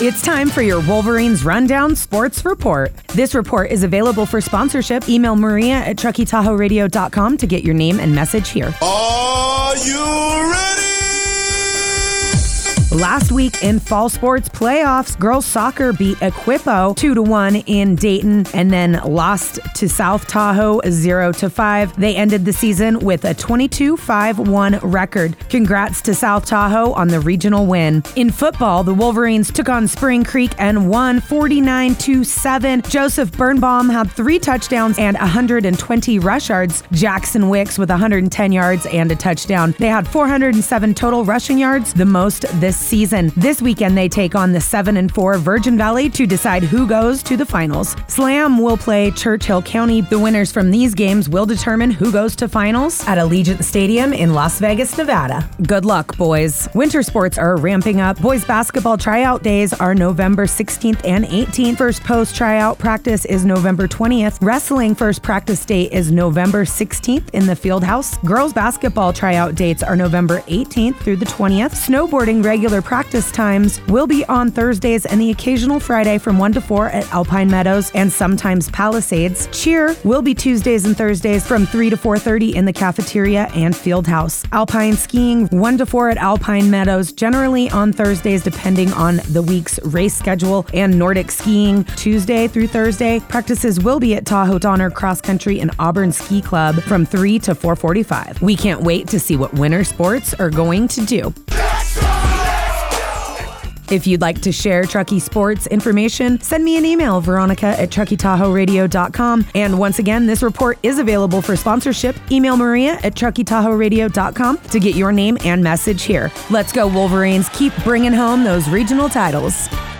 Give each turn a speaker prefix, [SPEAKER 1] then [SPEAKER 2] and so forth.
[SPEAKER 1] It's time for your Wolverines Rundown Sports Report. This report is available for sponsorship. Email Maria at TruckyTahoeRadio.com to get your name and message here.
[SPEAKER 2] Are you ready?
[SPEAKER 1] Last week in fall sports playoffs, girls soccer beat Equipo 2-1 in Dayton and then lost to South Tahoe 0-5. They ended the season with a 22-5-1 record. Congrats to South Tahoe on the regional win. In football, the Wolverines took on Spring Creek and won 49-7. Joseph Birnbaum had 3 touchdowns and 120 rush yards. Jackson Wicks with 110 yards and a touchdown. They had 407 total rushing yards, the most this season. This weekend, they take on the 7-4 Virgin Valley to decide who goes to the finals. Slam will play Churchill County. The winners from these games will determine who goes to finals at Allegiant Stadium in Las Vegas, Nevada. Good luck, boys. Winter sports are ramping up. Boys basketball tryout days are November 16th and 18th. First post tryout practice is November 20th. Wrestling first practice date is November 16th in the field house. Girls basketball tryout dates are November 18th through the 20th. Snowboarding regular practice times will be on Thursdays and the occasional Friday from 1 to 4 at Alpine Meadows and sometimes Palisades. Cheer will be Tuesdays and Thursdays from 3 to 4:30 in the cafeteria and field house. Alpine skiing 1 to 4 at Alpine Meadows, generally on Thursdays depending on the week's race schedule, and Nordic skiing Tuesday through Thursday. Practices will be at Tahoe Donner Cross Country and Auburn Ski Club from 3 to 4:45. We can't wait to see what winter sports are going to do. If you'd like to share Truckee sports information, send me an email, Veronica at TruckyTahoeRadio.com. And once again, this report is available for sponsorship. Email Maria at TruckyTahoeRadio.com to get your name and message here. Let's go, Wolverines. Keep bringing home those regional titles.